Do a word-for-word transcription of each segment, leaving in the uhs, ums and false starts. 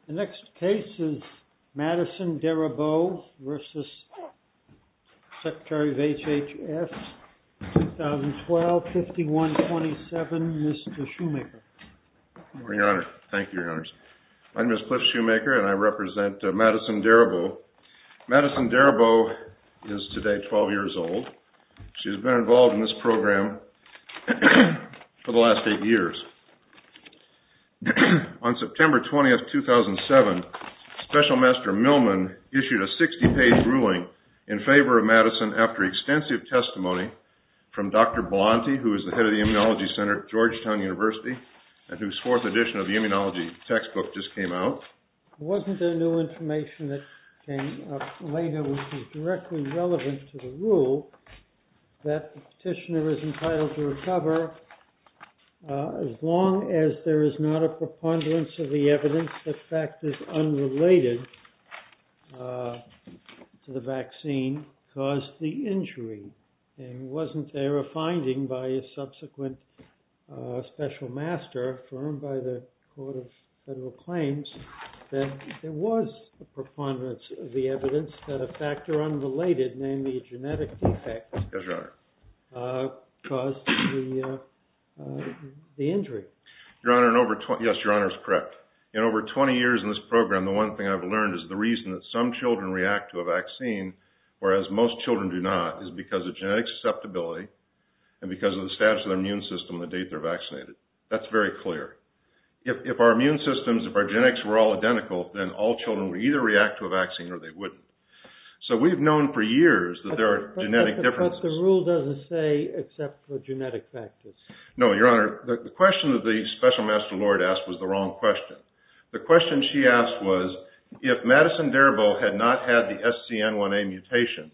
The next case is Madison Darabow versus Secretary of H H S, twenty twelve, fifty-one twenty-seven, Mister Shoemaker. Good morning, Your Honor. Thank you, Your Honors. My name is Cliff Shoemaker, and I represent uh, Madison Darabow. Madison Darabow is today twelve years old. She has been involved in this program for the last eight years. On September twentieth, two thousand seven, Special Master Millman issued a sixty-page ruling in favor of Madison after extensive testimony from Doctor Belanti, who is the head of the Immunology Center at Georgetown University, and whose fourth edition of the immunology textbook just came out. Wasn't there new information that came up later which is directly relevant to the rule that the petitioner is entitled to recover uh, as long as there is not a preponderance of the evidence that factors unrelated uh, to the vaccine caused the injury? And wasn't there a finding by a subsequent uh, special master affirmed by the Court of Federal Claims that there was a preponderance of the evidence that a factor unrelated, namely a genetic defect, yes, Your Honor. Uh, caused the uh, uh, the injury? Your Honor, in over twenty, yes, Your Honor is correct. In over twenty years in this program, the one thing I've learned is the reason that some children react to a vaccine, whereas most children do not, is because of genetic susceptibility and because of the status of their immune system the date they're vaccinated. That's very clear. If, if our immune systems, if our genetics were all identical, then all children would either react to a vaccine or they wouldn't. So we've known for years that but, there are but, genetic but, differences. But the rule doesn't say except for genetic factors. No, Your Honor, the, the question that the Special Master Lord asked was the wrong question. The question she asked was, if Madison Darabow had not had the S C N one A mutation,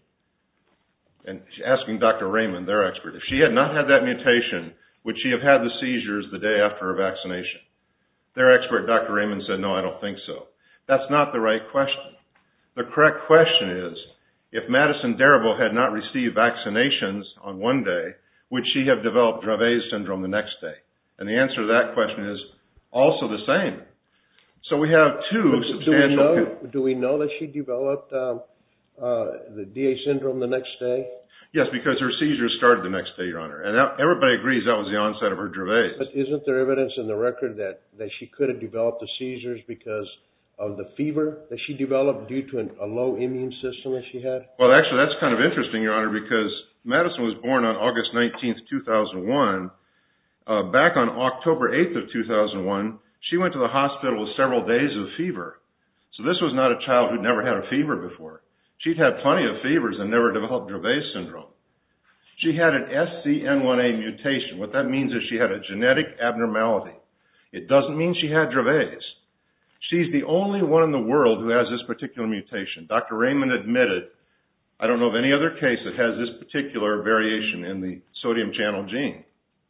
and she's asking Doctor Raymond, their expert, if she had not had that mutation, would she have had the seizures the day after her vaccination? Their expert, Doctor Raymond, said, no, I don't think so. That's not the right question. The correct question is, if Madison Darabow had not received vaccinations on one day, would she have developed Dravet syndrome the next day? And the answer to that question is also the same. So we have two but substantial... Do we know, do we know that she developed um, uh, the D A syndrome the next day? Yes, because her seizures started the next day, Your Honor. And that, everybody agrees that was the onset of her Dravet. But isn't there evidence in the record that, that she could have developed the seizures because of the fever that she developed due to an, a low immune system that she had? Well, actually, that's kind of interesting, Your Honor, because Madison was born on August nineteenth, two thousand one. Uh, back on October eighth of two thousand one, she went to the hospital with several days of fever. So this was not a child who'd never had a fever before. She'd had plenty of fevers and never developed Dravet syndrome. She had an S C N one A mutation. What that means is she had a genetic abnormality. It doesn't mean she had Dravet's. She's the only one in the world who has this particular mutation. Doctor Raymond admitted, I don't know of any other case that has this particular variation in the sodium channel gene.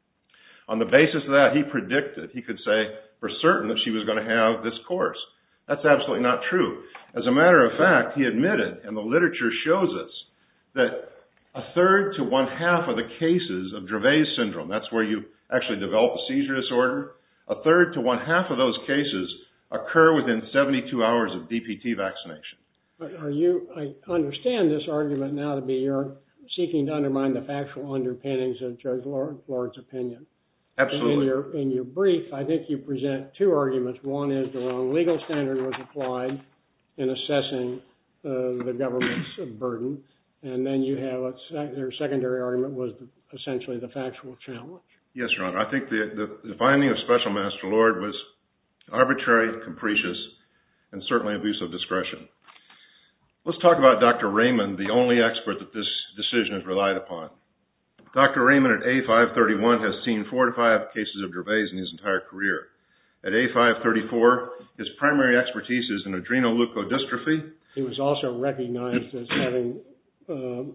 On the basis of that, he predicted, he could say for certain that she was going to have this course. That's absolutely not true. As a matter of fact, he admitted, and the literature shows us, that a third to one half of the cases of Dravet syndrome, that's where you actually develop a seizure disorder, a third to one half of those cases occur within seventy-two hours of D P T vaccination. Are you, I understand this argument now to be you're seeking to undermine the factual underpinnings of Judge Lord, Lord's opinion. Absolutely. In your, in your brief, I think you present two arguments. One is the wrong legal standard was applied in assessing uh, the government's burden, and then you have a sec- their secondary argument was the, essentially the factual challenge. Yes, Your Honor. I think the, the, the finding of Special Master Lord was arbitrary, capricious, and certainly abuse of discretion. Let's talk about Doctor Raymond, the only expert that this decision is relied upon. Doctor Raymond at A five thirty-one has seen four to five cases of Dravet's in his entire career. At A five thirty-four, his primary expertise is in adrenoleukodystrophy. He was also recognized as having uh,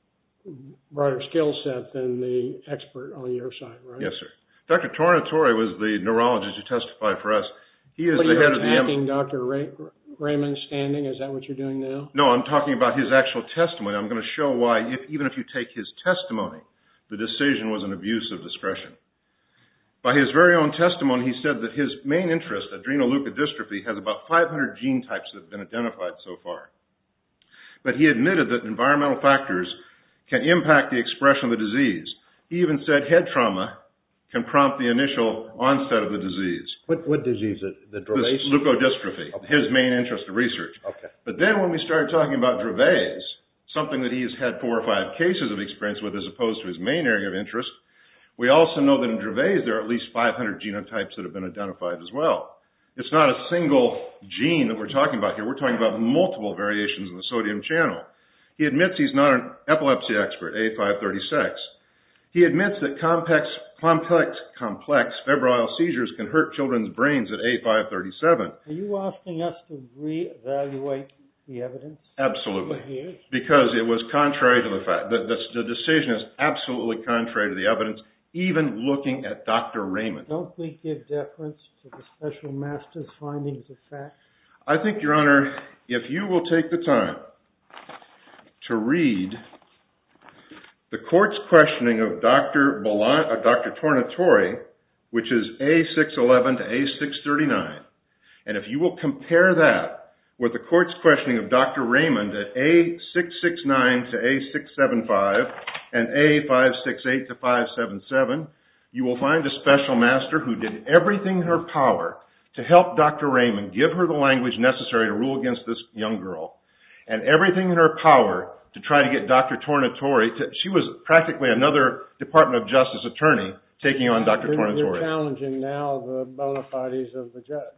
broader skill set than the expert on your side, right? Yes, sir. Doctor Tornatore was the neurologist who testified for us. He is what the head of the... Are you attacking Doctor Ray, Raymond's standing? Is that what you're doing now? No, I'm talking about his actual testimony. I'm going to show why, if, even if you take his testimony, the decision was an abuse of discretion. By his very own testimony, he said that his main interest, adrenoleukodystrophy, has about five hundred gene types that have been identified so far. But he admitted that environmental factors can impact the expression of the disease. He even said head trauma can prompt the initial onset of the disease. What what disease? The Dravet? Leukodystrophy, okay. His main interest of research. Okay. But then when we started talking about Dravet, something that he's had four or five cases of experience with as opposed to his main area of interest, we also know that in Dravet there are at least five hundred genotypes that have been identified as well. It's not a single gene that we're talking about here. We're talking about multiple variations in the sodium channel. He admits he's not an epilepsy expert, A five thirty-six. He admits that complex, complex, complex febrile seizures can hurt children's brains at A five thirty-seven. Are you asking us to reevaluate the evidence? Absolutely. Because it was contrary to the fact that the, the decision is absolutely contrary to the evidence, even looking at Doctor Raymond. Don't we give deference to the special master's findings of fact? I think, Your Honor, if you will take the time to read the court's questioning of Doctor Balan, uh, Doctor Tornatore, which is A six eleven to A six thirty-nine, and if you will compare that with the court's questioning of Doctor Raymond at A six sixty-nine to A six seventy-five and A five sixty-eight to five seventy-seven, you will find a special master who did everything in her power to help Doctor Raymond give her the language necessary to rule against this young girl, and everything in her power to try to get Doctor Tornatore to, she was practically another Department of Justice attorney taking on Doctor You're, Tornatore. you're challenging now the bona fides of the judge.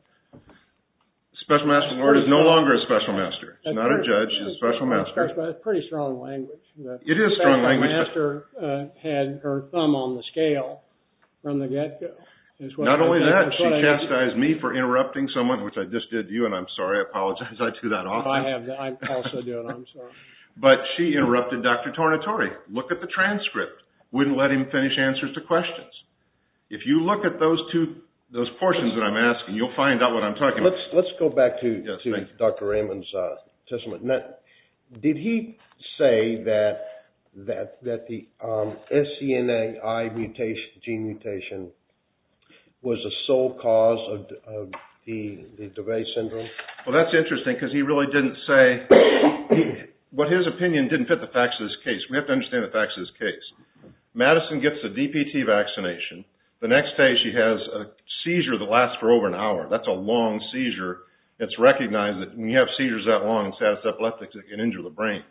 Special Master Lord is no longer a special master. She's That's not pretty, a judge. She's a special master. That's pretty strong language. The It is strong special language. master uh, had her thumb on the scale from the get-go. Not only that, she I chastised me for interrupting someone, which I just did to you, and I'm sorry. I apologize. I do that often. I have. I also do it. I'm sorry. But she interrupted Doctor Tornatore. Look at the transcript. Wouldn't let him finish answers to questions. If you look at those two, those portions that I'm asking, you'll find out what I'm talking let's, about. Let's go back to, yes, to Doctor Raymond's uh, testimony. Now, did he say that that that the um, S C N A I mutation, gene mutation was the sole cause of, of the the Dravet syndrome? Well, that's interesting because he really didn't say. He, what his opinion didn't fit the facts of this case. We have to understand the facts of this case. Madison gets the D P T vaccination. The next day she has a seizure that lasts for over an hour. That's a long seizure. It's recognized that when you have seizures that long in status epilepticus, it can injure the brain.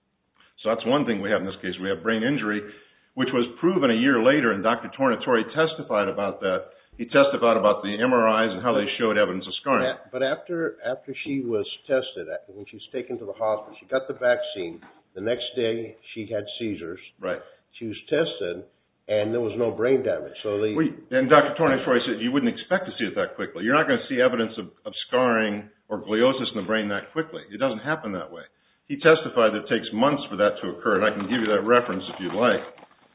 So that's one thing we have in this case. We have brain injury, which was proven a year later, and Doctor Tornatore testified about that. He testified about the M R Is and how they showed evidence of scarring. But after after she was tested, when she was taken to the hospital, she got the vaccine. The next day, she had seizures. Right. She was tested, and there was no brain damage. So they we, and Doctor Tornatore said you wouldn't expect to see it that quickly. You're not going to see evidence of, of scarring or gliosis in the brain that quickly. It doesn't happen that way. He testified that it takes months for that to occur, and I can give you that reference if you'd like.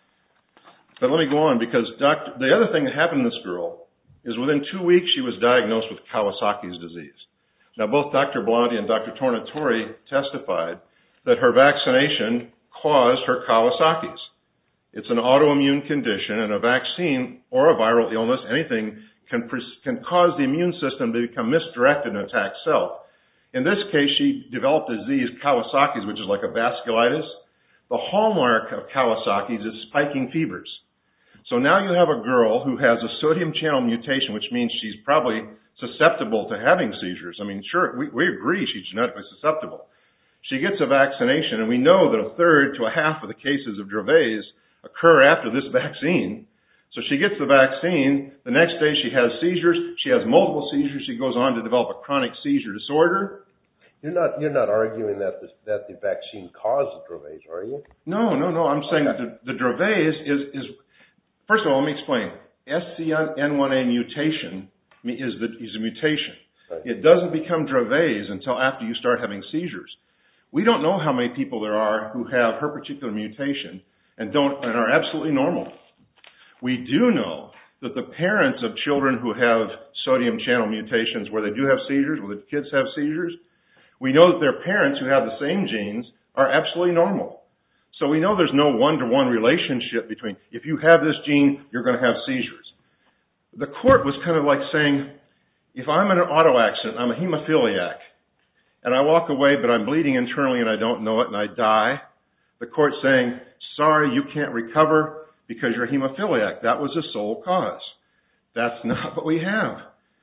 But let me go on, because doctor, the other thing that happened to this girl is within two weeks she was diagnosed with Kawasaki's disease. Now, both Doctor Blondie and Doctor Tornatore testified that her vaccination caused her Kawasaki's. It's an autoimmune condition, and a vaccine or a viral illness, anything, can, can cause the immune system to become misdirected and attack self. In this case, she developed a disease, Kawasaki's, which is like a vasculitis. The hallmark of Kawasaki's is spiking fevers. So now you have a girl who has a sodium channel mutation, which means she's probably susceptible to having seizures. I mean, sure, we, we agree she's genetically susceptible. She gets a vaccination, and we know that a third to a half of the cases of Dravet occur after this vaccine. So she gets the vaccine. The next day she has seizures. She has multiple seizures. She goes on to develop a chronic seizure disorder. You're not you're not arguing that the, that the vaccine caused the Dravet, are you? No, no, no. I'm saying okay. that the, the Dravet is, is, is, first of all, let me explain. S C N one A mutation is, the, is a mutation. Right. It doesn't become Dravet until after you start having seizures. We don't know how many people there are who have her particular mutation and don't and are absolutely normal. We do know that the parents of children who have sodium channel mutations where they do have seizures, where the kids have seizures, we know that their parents who have the same genes are absolutely normal. So we know there's no one-to-one relationship between if you have this gene, you're going to have seizures. the court was kind of like saying, if I'm in an auto accident, I'm a hemophiliac, and I walk away, but I'm bleeding internally and I don't know it and I die, the court's saying, sorry, you can't recover because you're a hemophiliac. That was the sole cause. That's not what we have.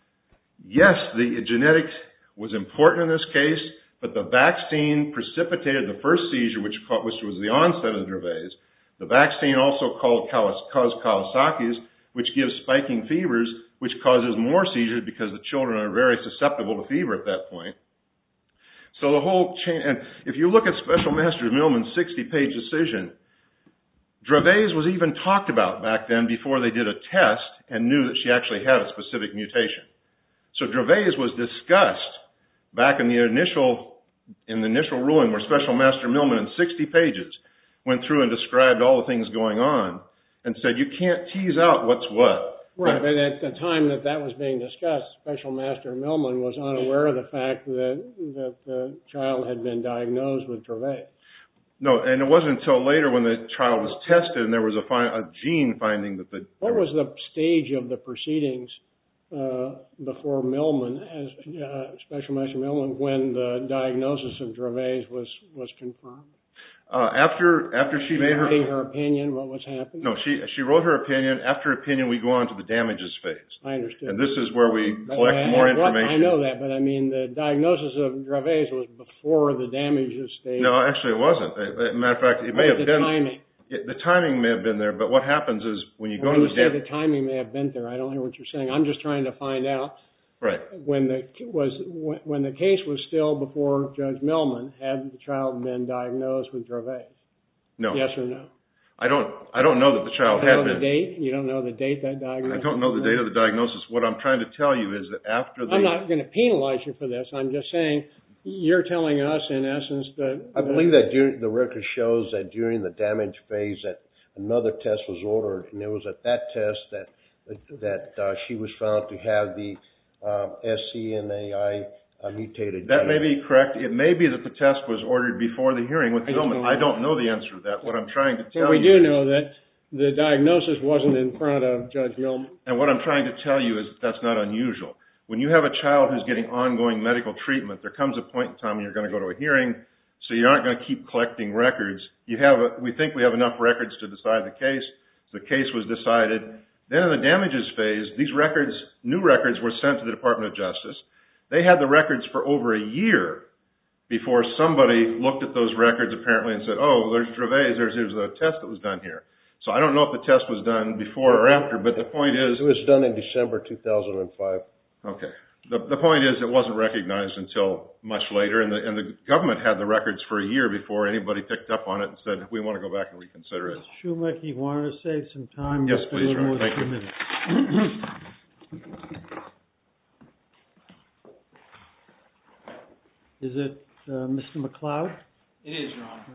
Yes, the genetics was important in this case, but the vaccine precipitated the first seizure, which, which was the onset of the Dravet. The vaccine also called, caused Kawasaki's, which gives spiking fevers, which causes more seizures because the children are very susceptible to fever at that point. So the whole chain, and if you look at Special Master Millman's sixty-page decision, Dravet was even talked about back then before they did a test and knew that she actually had a specific mutation. So Dravet was discussed back in the initial in the initial ruling where Special Master Millman in sixty pages went through and described all the things going on and said you can't tease out what's what. Right, but at the time that that was being discussed, Special Master Millman was unaware of the fact that, that the child had been diagnosed with Dravet. No, and it wasn't until later when the child was tested and there was a, fi- a gene finding that the... What was the stage of the proceedings uh, before Millman, as uh, Special Master Millman, when the diagnosis of Dravet was, was confirmed? Uh, after after she, she made her... her opinion, what was happening? No, she she wrote her opinion. After opinion, we go on to the damages phase. I understood. And this is where we collect I, more I, information. I know that, but I mean, the diagnosis of Dravet was before the damages stage. No, actually it wasn't. As a matter of fact, it may what have the been... timing? It, the timing may have been there, but what happens is when you go when to you the... say dam- the timing may have been there, I don't hear what you're saying. I'm just trying to find out... Right. When the was when the case was still before Judge Millman, had the child been diagnosed with Dravet? No. Yes or no? I don't. I don't know that the child you don't had know the been. date. You don't know the date that diagnosis. I don't know the date of the diagnosis. What I'm trying to tell you is that after the. I'm not going to penalize you for this. I'm just saying you're telling us, in essence, that. I believe that during, the record shows that during the damage phase that another test was ordered, and it was at that test that that uh, she was found to have the um, S C N A I uh, mutated. That gene. may be correct. It may be that the test was ordered before the hearing with Millman. I don't know the answer to that. What I'm trying to tell well, we you. do know that the diagnosis wasn't in front of Judge Millman. And what I'm trying to tell you is that that's not unusual. When you have a child who's getting ongoing medical treatment, there comes a point in time when you're going to go to a hearing, so you aren't going to keep collecting records. You have a, we think we have enough records to decide the case. The case was decided. Then in the damages phase, these records, new records, were sent to the Department of Justice. They had the records for over a year before somebody looked at those records apparently and said, oh, there's Dravet, there's, there's a test that was done here. So I don't know if the test was done before or after, but the point is... It was done in December two thousand five. Okay. The, the point is it wasn't recognized until much later, and the, and the government had the records for a year before anybody picked up on it and said, we want to go back and reconsider it. Mister Shoemaker, you wanted to save some time? Yes, Just please, a little more Ron. than Thank two you. minutes. Is it uh, Mister McLeod? It is, Your Honor.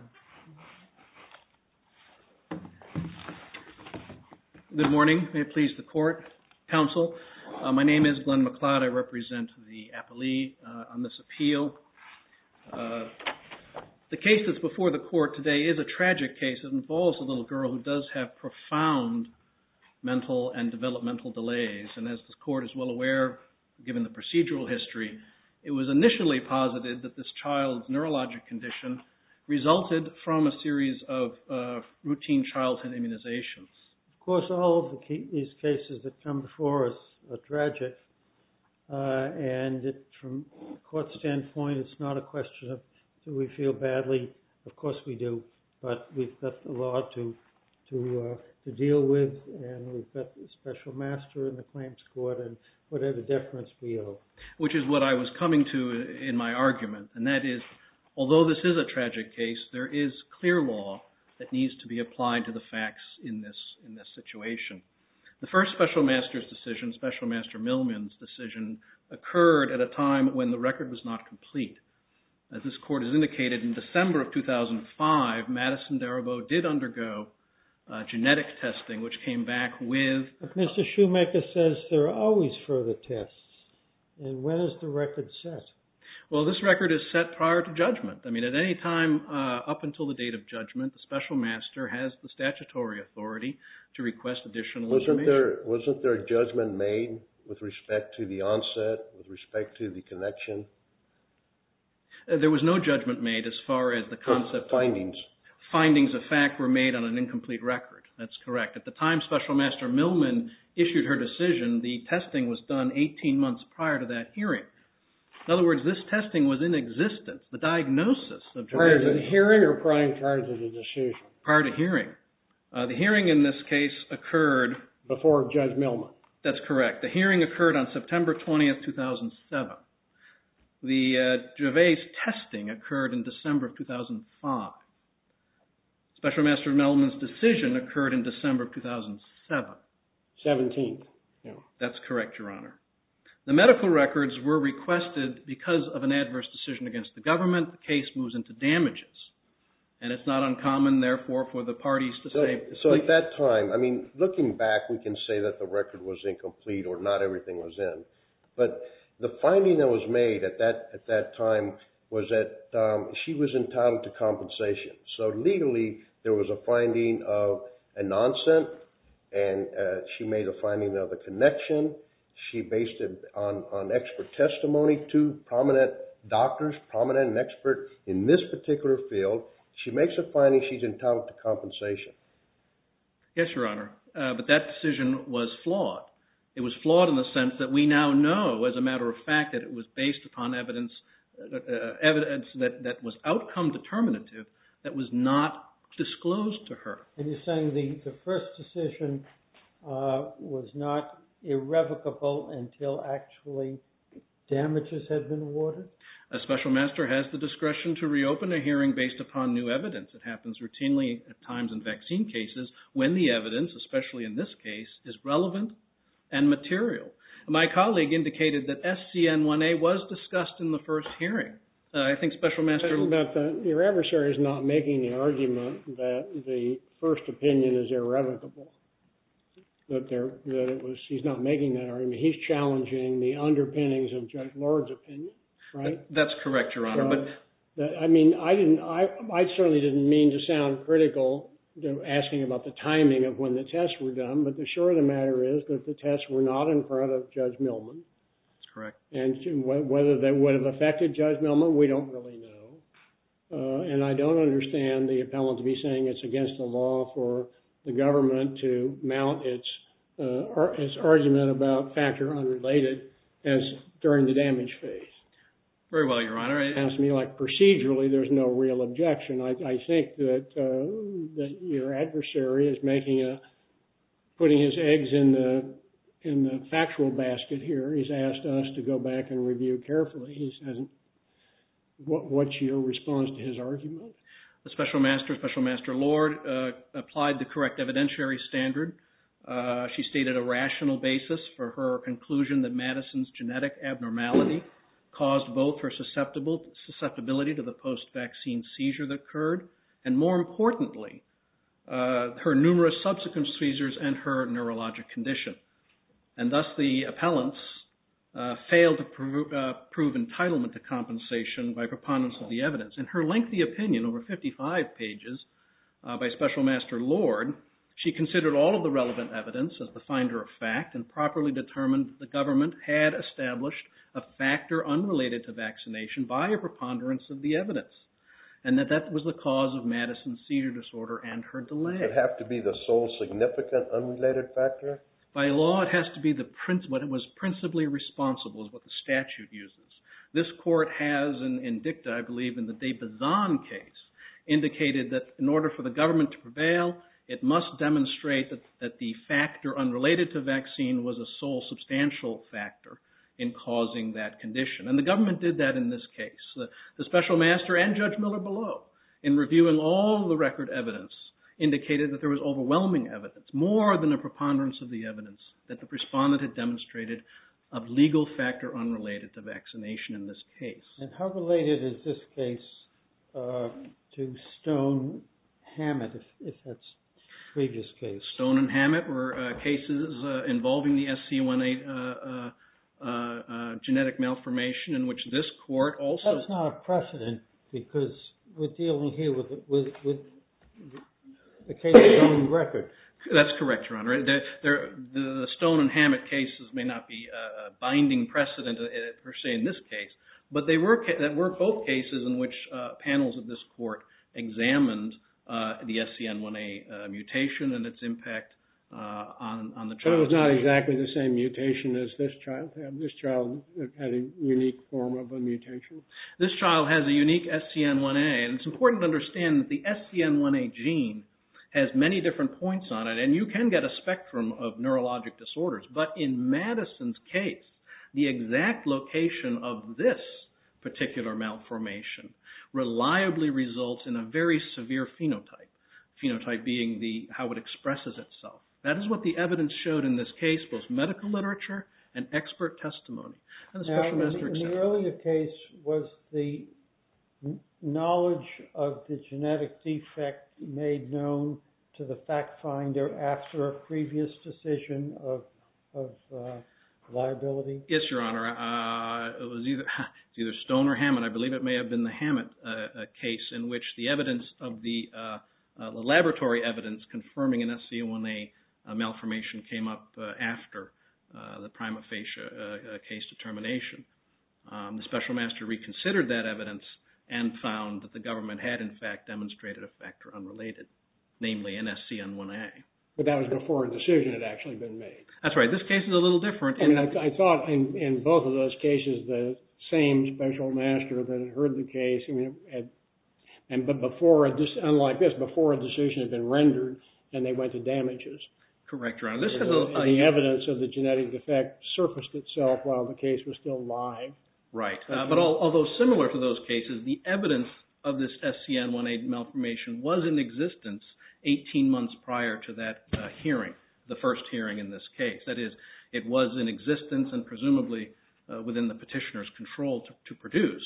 Good morning. May it please the Court, Counsel. Uh, my name is Glenn McLeod. I represent the appellee uh, on this appeal. Uh, the case that's before the Court today is a tragic case. It involves a little girl who does have profound mental and developmental delays. And as the Court is well aware, given the procedural history, it was initially posited that this child's neurologic condition resulted from a series of uh, routine childhood immunizations. Of course, all of the ca- these cases that come before us are tragic, uh, and it, from the court standpoint, it's not a question of do we feel badly. Of course we do, but we've got the law to to uh, to deal with, and we've got the special master in the claims court, and whatever deference we owe. Which is what I was coming to in my argument, and that is, although this is a tragic case, there is clear law that needs to be applied to the facts in this in this situation. The first Special Master's decision, Special Master Millman's decision, occurred at a time when the record was not complete. As this Court has indicated, in December of two thousand five, Madison Darabo did undergo uh, genetic testing, which came back with... But Mister Shoemaker says there are always further tests. And when is the record set? Well, this record is set prior to judgment. I mean, at any time uh, up until the date of judgment, the special master has the statutory authority to request additional wasn't information. there wasn't there a judgment made with respect to the onset, with respect to the connection? Uh, there was no judgment made as far as the concept findings. of findings of fact were made on an incomplete record. That's correct. At the time Special Master Millman issued her decision, the testing was done eighteen months prior to that hearing. In other words, this testing was in existence. The diagnosis of prior to the hearing or prior to the decision? Prior to hearing. Uh, the hearing in this case occurred before Judge Millman. That's correct. The hearing occurred on September twentieth, two thousand seven. The uh, Gervais testing occurred in December of two thousand five. Special Master Millman's decision occurred in December of two thousand seven. seventeenth. Yeah. That's correct, Your Honor. The medical records were requested because of an adverse decision against the government. The case moves into damages. And it's not uncommon, therefore, for the parties to so, say... So at that time, I mean, looking back, we can say that the record was incomplete or not everything was in. But the finding that was made at that at that time was that um, she was entitled to compensation. So legally, there was a finding of a nonsense, and uh, she made a finding of a connection. She based it on, on expert testimony, two prominent doctors, prominent and expert in this particular field. She makes a finding she's entitled to compensation. Yes, Your Honor. Uh, but that decision was flawed. It was flawed in the sense that we now know, as a matter of fact, that it was based upon evidence uh, evidence that, that was outcome determinative that was not disclosed to her. And you're saying the, the first decision uh, was not irrevocable until actually damages had been awarded? A special master has the discretion to reopen a hearing based upon new evidence. It happens routinely at times in vaccine cases when the evidence, especially in this case, is relevant and material. My colleague indicated that S C N one A was discussed in the first hearing. Uh, I think Special Master... But the, your adversary is not making the argument that the first opinion is irrevocable. That there, that it was, he's not making that argument. He's challenging the underpinnings of Judge Lord's opinion, right? That's correct, Your Honor. So, but that, I mean, I didn't. I, I certainly didn't mean to sound critical, to asking about the timing of when the tests were done. But the short of the matter is that the tests were not in front of Judge Millman. That's correct. And whether they would have affected Judge Millman, we don't really know. Uh, and I don't understand the appellant to be saying it's against the law for the government to mount its uh, its argument about factor unrelated as during the damage phase. Very well, Your Honor. It sounds to me like procedurally there's no real objection. I, I think that uh, that your adversary is making a putting his eggs in the in the factual basket here. He's asked us to go back and review carefully. He hasn't. What, what's your response to his argument? The Special Master, Special Master Lord, uh, applied the correct evidentiary standard. Uh, she stated a rational basis for her conclusion that Madison's genetic abnormality caused both her susceptible, susceptibility to the post-vaccine seizure that occurred, and more importantly, uh, her numerous subsequent seizures and her neurologic condition. And thus the appellants uh, failed to prove, uh, prove entitlement to compensation by preponderance of the evidence. In her lengthy opinion, over fifty-five pages, uh, by Special Master Lord, she considered all of the relevant evidence as the finder of fact and properly determined that the government had established a factor unrelated to vaccination by a preponderance of the evidence, and that that was the cause of Madison's seizure disorder and her delay. Does it have to be the sole significant unrelated factor? By law, it has to be the prin- what was principally responsible is what the statute uses. This court has, in, in dicta, I believe, in the De Bazan case, indicated that in order for the government to prevail, it must demonstrate that, that the factor unrelated to vaccine was a sole substantial factor in causing that condition. And the government did that in this case. The, the Special Master and Judge Miller below, in reviewing all the record evidence, indicated that there was overwhelming evidence, more than a preponderance of the evidence, that the respondent had demonstrated of legal factor unrelated to vaccination in this case. And how related is this case uh, to Stone Hammett, if, if that's the previous case? Stone and Hammett were uh, cases uh, involving the S C one A uh, uh, uh, uh, genetic malformation in which this court also... That's not a precedent because we're dealing here with with, with the case of own record. That's correct, Your Honor. The, the, the Stone and Hammett cases may not be a binding precedent uh, per se in this case, but they were that were both cases in which uh, panels of this court examined uh, the S C N one A uh, mutation and its impact uh, on on the child. But it was not exactly the same mutation as this child had. This child had a unique form of a mutation. This child has a unique S C N one A, and it's important to understand that the S C N one A gene has many different points on it, and you can get a spectrum of neurologic disorders. But in Madison's case, the exact location of this particular malformation reliably results in a very severe phenotype, phenotype being the how it expresses itself. That is what the evidence showed in this case, both medical literature and expert testimony. And the now, special in, master in the accepted. earlier case, was the knowledge of the genetic defect made known to the fact finder after a previous decision of of uh, liability? Yes, Your Honor. Uh, it was either it's either Stone or Hammett. I believe it may have been the Hammett uh, uh, case in which the evidence of the, uh, uh, the laboratory evidence confirming an S C N one A uh, malformation came up uh, after uh, the prima facie uh, uh, case determination. Um, the special master reconsidered that evidence and found that the government had, in fact, demonstrated a factor unrelated, namely an S C N one A. But that was before a decision had actually been made. That's right. This case is a little different. I mean, I, I thought in, in both of those cases, the same special master that had heard the case, I mean, had, and but before, a, unlike this, before a decision had been rendered, and they went to damages. Correct, Your Honor. This the, has a, a, the evidence of the genetic defect surfaced itself while the case was still live. Right. Okay. Uh, but all, although similar to those cases, the evidence of this S C N one A malformation was in existence eighteen months prior to that uh, hearing, the first hearing in this case. That is, it was in existence and presumably uh, within the petitioner's control to, to produce.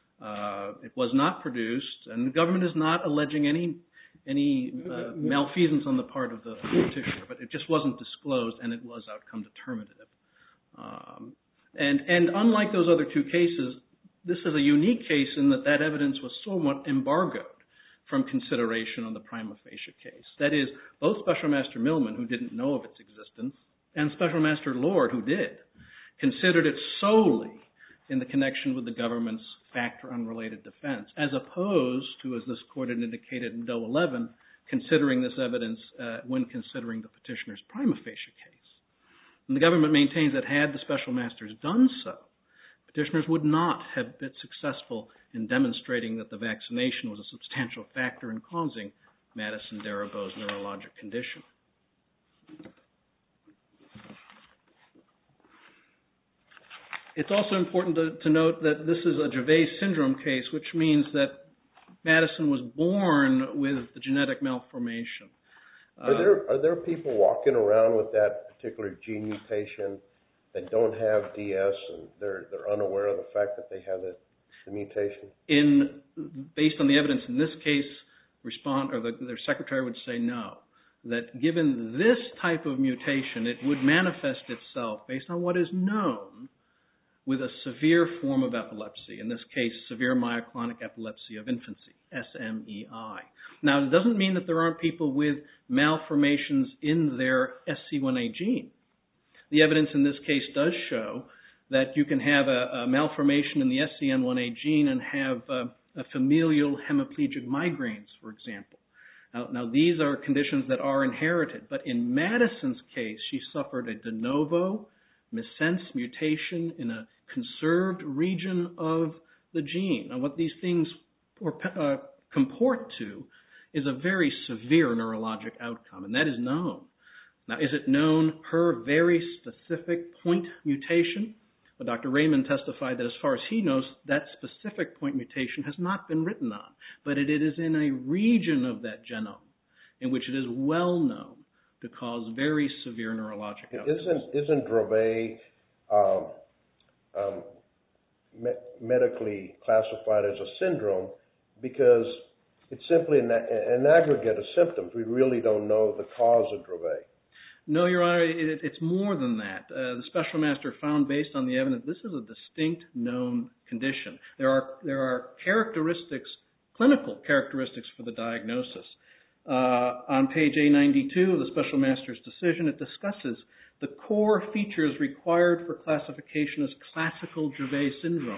Uh, it was not produced, and the government is not alleging any any uh, malfeasance on the part of the petitioner, but it just wasn't disclosed, and it was outcome determinative. Um, and, and unlike those other two cases, this is a unique case in that that evidence was somewhat embargoed from consideration on the prima facie case. That is, both Special Master Millman, who didn't know of its existence, and Special Master Lord, who did, considered it solely in the connection with the government's factor-unrelated defense, as opposed to, as this court had indicated in Doe eleven, considering this evidence uh, when considering the petitioner's prima facie case. And the government maintains that had the Special Masters done so, petitioners would not have been successful in demonstrating that the vaccination was a substantial factor in causing Madison-Darabo's neurologic condition. It's also important to, to note that this is a Gervais syndrome case, which means that Madison was born with the genetic malformation. Are there are there people walking around with that particular gene mutation that don't have D S and they're they're unaware of the fact that they have the, the mutation? In based on the evidence in this case, respond or the, their secretary would say no. That given this type of mutation, it would manifest itself based on what is known with a severe form of epilepsy, in this case, severe myoclonic epilepsy of infancy, S M E I. Now, it doesn't mean that there aren't people with malformations in their S C one A gene. The evidence in this case does show that you can have a, a malformation in the S C N one A gene and have uh, a familial hemiplegic migraines, for example. Now, now, these are conditions that are inherited, but in Madison's case, she suffered a de novo missense mutation in a conserved region of the gene. And what these things uh, comport to is a very severe neurologic outcome, and that is known. Now, is it known her very specific point mutation? Well, Doctor Raymond testified that as far as he knows, that specific point mutation has not been written on, but it is in a region of that genome in which it is well known to cause very severe neurologic outcomes. Isn't isn't Dravet um, um, me- medically classified as a syndrome because it's simply an, an aggregate of symptoms? We really don't know the cause of Dravet. No, Your Honor, it, it's more than that. Uh, the special master found, based on the evidence, this is a distinct known condition. There are there are characteristics, clinical characteristics for the diagnosis. Uh, on page A ninety-two of the special master's decision, it discusses the core features required for classification as classical Dravet syndrome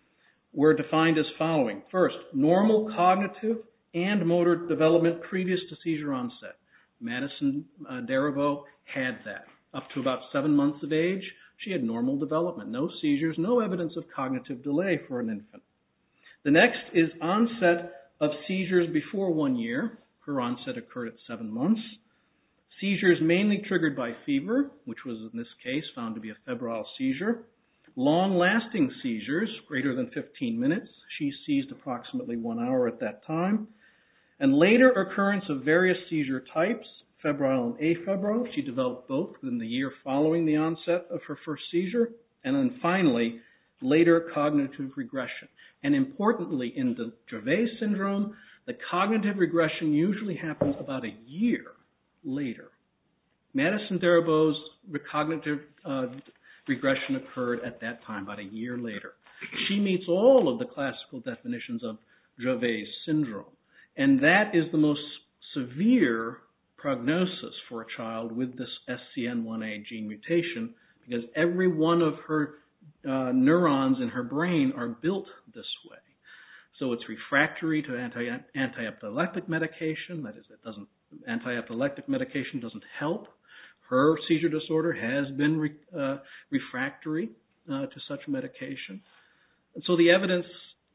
were defined as following. First, normal cognitive and motor development previous to seizure onset. Madison uh, Daribo had that. Up to about seven months of age, she had normal development, no seizures, no evidence of cognitive delay for an infant. The next is onset of seizures before one year. Her onset occurred at seven months. Seizures mainly triggered by fever, which was in this case found to be a febrile seizure. Long-lasting seizures, greater than fifteen minutes. She seized approximately one hour at that time. And later occurrence of various seizure types, febrile and afebrile. She developed both within the year following the onset of her first seizure. And then finally, later cognitive regression. And importantly, in the Dravet syndrome, the cognitive regression usually happens about a year later. Madison Daribo's cognitive uh, regression occurred at that time, about a year later. She meets all of the classical definitions of Dravet syndrome. And that is the most severe prognosis for a child with this S C N one A gene mutation, because every one of her uh, neurons in her brain are built this way. So it's refractory to anti, anti-epileptic medication. That is, it doesn't, anti-epileptic medication doesn't help. Her seizure disorder has been re, uh, refractory uh, to such medication. And so the evidence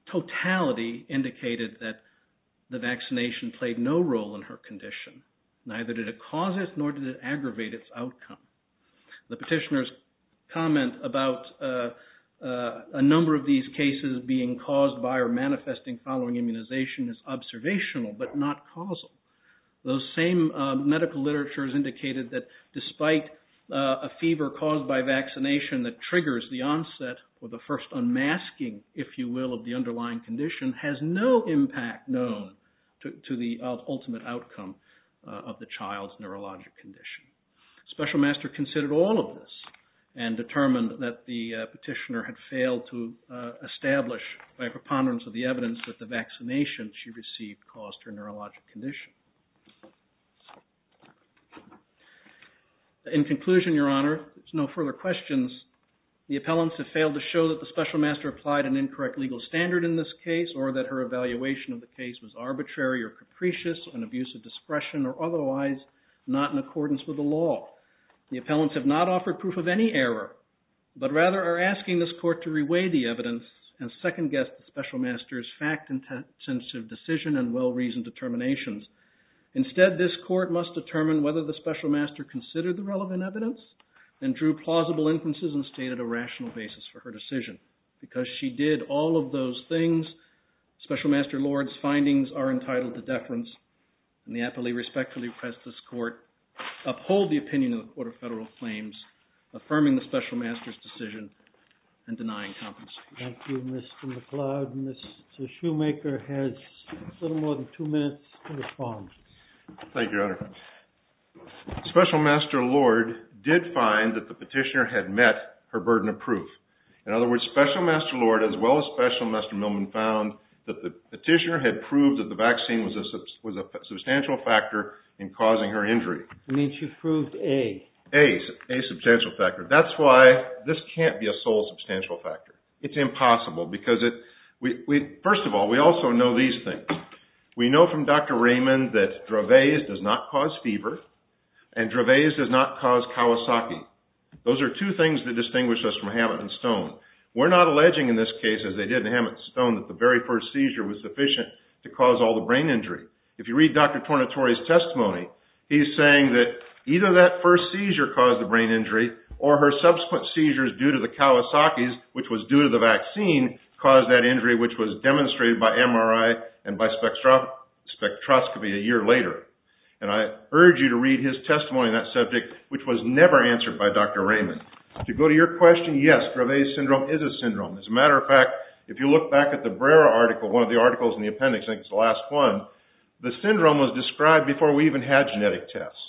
totality indicated that the vaccination played no role in her condition. Neither did it cause it, nor did it aggravate its outcome. The petitioner's comment about uh, uh, a number of these cases being caused by or manifesting following immunization is observational, but not causal. Those same uh, medical literature has indicated that despite uh, a fever caused by vaccination that triggers the onset or the first unmasking, if you will, of the underlying condition, has no impact known to, to the uh, ultimate outcome uh, of the child's neurologic condition. Special Master considered all of this and determined that the uh, petitioner had failed to uh, establish by a preponderance of the evidence that the vaccination she received caused her neurologic condition. In conclusion, Your Honor, if there's no further questions. The appellants have failed to show that the Special Master applied an incorrect legal standard in this case, or that her evaluation of the case was arbitrary or capricious, an abuse of discretion, or otherwise not in accordance with the law. The appellants have not offered proof of any error, but rather are asking this court to reweigh the evidence and second-guess the Special Master's fact-intensive decision and well-reasoned determinations. Instead, this court must determine whether the Special Master considered the relevant evidence and drew plausible inferences and stated a rational basis for her decision. Because she did all of those things, Special Master Lord's findings are entitled to deference, and the appellee respectfully requests this court uphold the opinion of the Court of Federal Claims, affirming the Special Master's decision and denying compensation. Thank you, Mister McLeod. Mister Shoemaker has a little more than two minutes to respond. Thank you, Your Honor. Special Master Lord did find that the petitioner had met her burden of proof. In other words, Special Master Lord, as well as Special Master Millman, found that the petitioner had proved that the vaccine was a, was a substantial factor in causing her injury. It means she proved A. A, a substantial factor. That's why this can't be a sole substantial factor. It's impossible because it. We, we first of all, we also know these things. We know from Doctor Raymond that Dravet does not cause fever, and Dravet does not cause Kawasaki. Those are two things that distinguish us from Hammett and Stone. We're not alleging in this case, as they did in Hammett and Stone, that the very first seizure was sufficient to cause all the brain injury. If you read Doctor Tornatore's testimony, he's saying that either that first seizure caused the brain injury or her subsequent seizures due to the Kawasaki's, which was due to the vaccine, caused that injury, which was demonstrated by M R I and by spectro- spectroscopy a year later. And I urge you to read his testimony on that subject, which was never answered by Doctor Raymond. To go to your question, yes, Dravet syndrome is a syndrome. As a matter of fact, if you look back at the Brera article, one of the articles in the appendix, I think it's the last one, the syndrome was described before we even had genetic tests.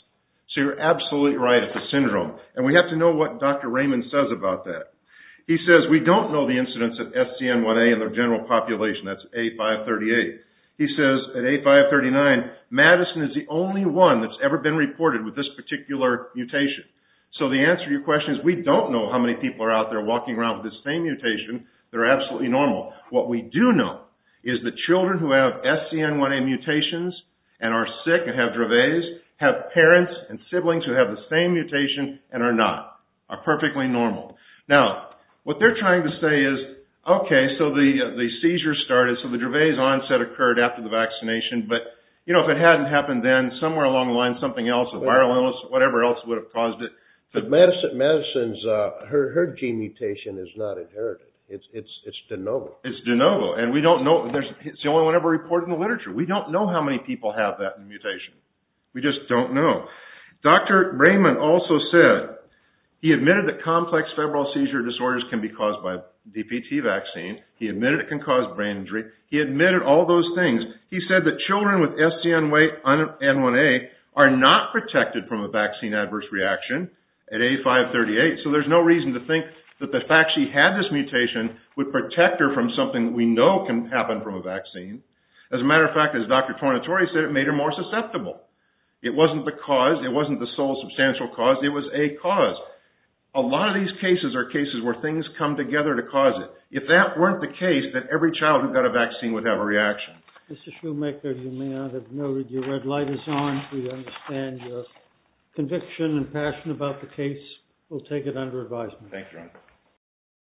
So you're absolutely right, it's a syndrome. And we have to know what Doctor Raymond says about that. He says, we don't know the incidence of S C N one A in the general population. That's A five thirty-eight. He says at A five thirty-nine, Madison is the only one that's ever been reported with this particular mutation. So the answer to your question is we don't know how many people are out there walking around with this same mutation that are absolutely normal. What we do know is that children who have S C N one A mutations and are sick and have Dravet's have parents and siblings who have the same mutation and are not, are perfectly normal. Now, what they're trying to say is, okay, so the uh, the seizure started, so the Dravet's onset occurred after the vaccination, but, you know, if it hadn't happened then, somewhere along the line, something else, a viral illness, whatever else would have caused it. But Madison, Madison's, uh, her, her gene mutation is not inherited. It's, it's, it's de novo. It's de novo, and we don't know, there's, it's the only one ever reported in the literature. We don't know how many people have that mutation. We just don't know. Doctor Raymond also said, he admitted that complex febrile seizure disorders can be caused by D P T vaccine. He admitted it can cause brain injury. He admitted all those things. He said that children with S C N one A are not protected from a vaccine adverse reaction at A five thirty-eight, so there's no reason to think that the fact she had this mutation would protect her from something that we know can happen from a vaccine. As a matter of fact, as Doctor Tornatore said, it made her more susceptible. It wasn't the cause, it wasn't the sole substantial cause, it was a cause. A lot of these cases are cases where things come together to cause it. If that weren't the case, then every child who got a vaccine would have a reaction. Mister Shoemaker, you may not have noted your red light is on. We understand your conviction and passion about the case. We'll take it under advisement. Thank you, Your Honor.